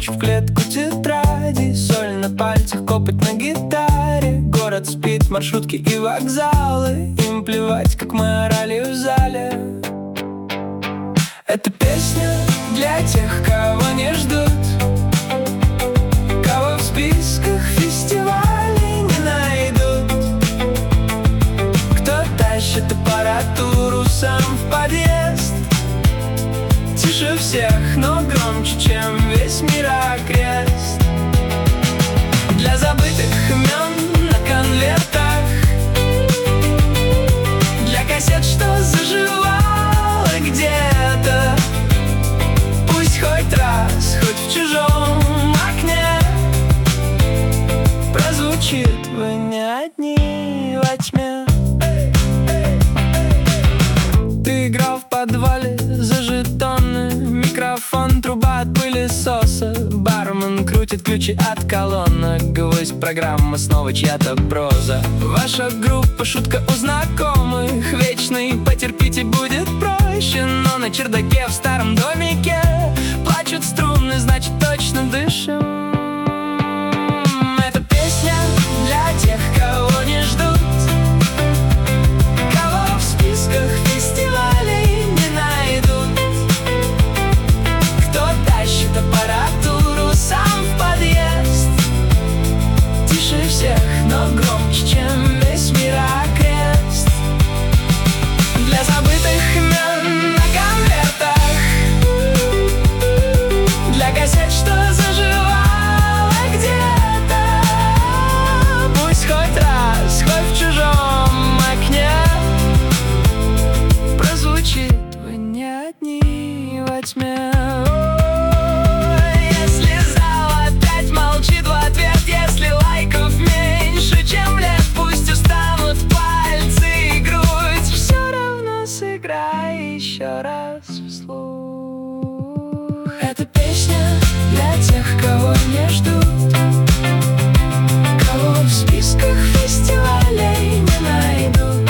ручки в клетку тетради, соль на пальцах, копоть на гитаре. Город спит, маршрутки и вокзалы, им плевать, как мы орали в зале. Эта песня для тех, кого не ждут, кого в списках фестивалей не найдут, кто тащит аппаратуру сам в подъезд, тише всех, но громче, чем весь мир окрест. Для забытых имен на конвертах, для кассет, что заживало где-то. Пусть хоть раз, хоть в чужом окне прозвучит: вы не одни во тьме. Ты играл в подвале за жетоны, микрофон, труба от пылесоса, бармен крутит ключи от колонок, гвоздь программа, снова чья-то проза. Ваша группа, шутка у знакомых, вечный потерпите, будет проще. Но на чердаке в старом домике плачут струны, значит точно дышим. Эта песня для тех, кого не ждут, кого в списках фестивалей не найдут, кто тащит аппаратуру сам в подъезд, тише всех, но громче, чем весь мир окрест. Для забытых имен на конвертах, для кассет, что заживало где-то. Пусть хоть раз, хоть в чужом окне прозвучит: вы не одни во тьме. Если зал опять молчит в ответ, если лайков меньше, чем лет, пусть устанут пальцы и грудь, все равно сыграй еще раз вслух. Эта песня для тех, кого не ждут, кого в списках фестивалей не найдут,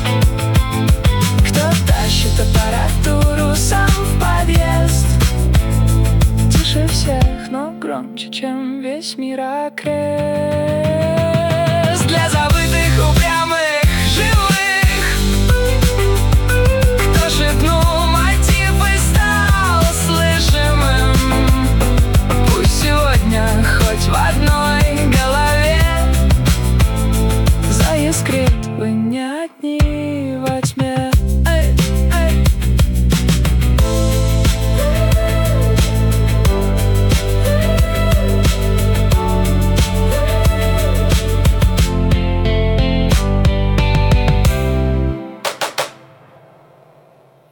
кто тащит аппаратуру сам в подъезд, тише всех, но громче, чем весь мир окрест.